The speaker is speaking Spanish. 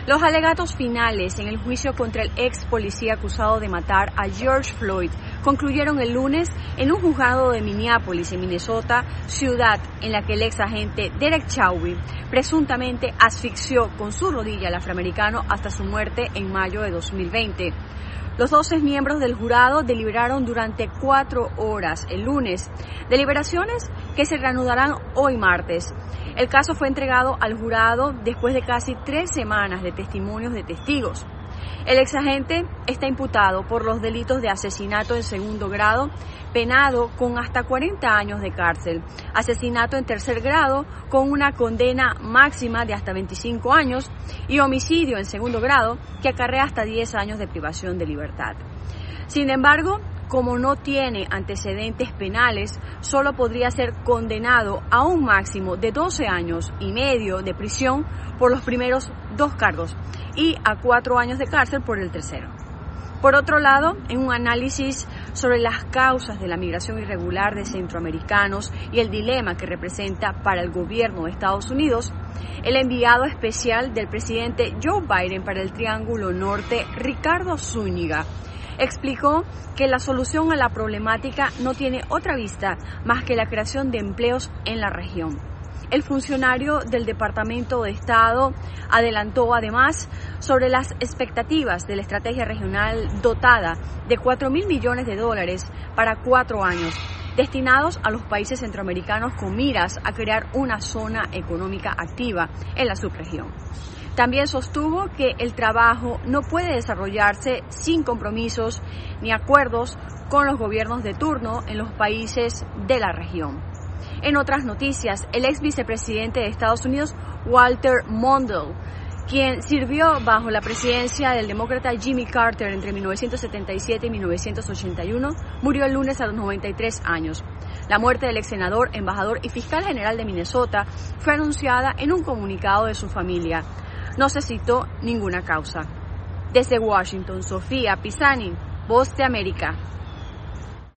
Los alegatos finales en el juicio contra el ex policía acusado de matar a George Floyd concluyeron el lunes en un juzgado de Minneapolis, en Minnesota, ciudad en la que el ex agente Derek Chauvin presuntamente asfixió con su rodilla al afroamericano hasta su muerte en mayo de 2020. Los 12 miembros del jurado deliberaron durante 4 horas el lunes, deliberaciones que se reanudarán hoy martes. El caso fue entregado al jurado después de casi 3 semanas de testimonios de testigos. El exagente está imputado por los delitos de asesinato en segundo grado, penado con hasta 40 años de cárcel, asesinato en tercer grado con una condena máxima de hasta 25 años y homicidio en segundo grado que acarrea hasta 10 años de privación de libertad. Sin embargo, como no tiene antecedentes penales, solo podría ser condenado a un máximo de 12 años y medio de prisión por los primeros 2 cargos y a 4 años de cárcel por el tercero. Por otro lado, en un análisis sobre las causas de la migración irregular de centroamericanos y el dilema que representa para el gobierno de Estados Unidos, el enviado especial del presidente Joe Biden para el Triángulo Norte, Ricardo Zúñiga, explicó que la solución a la problemática no tiene otra vista más que la creación de empleos en la región. El funcionario del Departamento de Estado adelantó además sobre las expectativas de la estrategia regional dotada de $4,000 millones para 4 años, destinados a los países centroamericanos con miras a crear una zona económica activa en la subregión. También sostuvo que el trabajo no puede desarrollarse sin compromisos ni acuerdos con los gobiernos de turno en los países de la región. En otras noticias, el ex vicepresidente de Estados Unidos, Walter Mondale, quien sirvió bajo la presidencia del demócrata Jimmy Carter entre 1977 y 1981, murió el lunes a los 93 años. La muerte del ex senador, embajador y fiscal general de Minnesota fue anunciada en un comunicado de su familia. No se citó ninguna causa. Desde Washington, Sofía Pisani, Voz de América.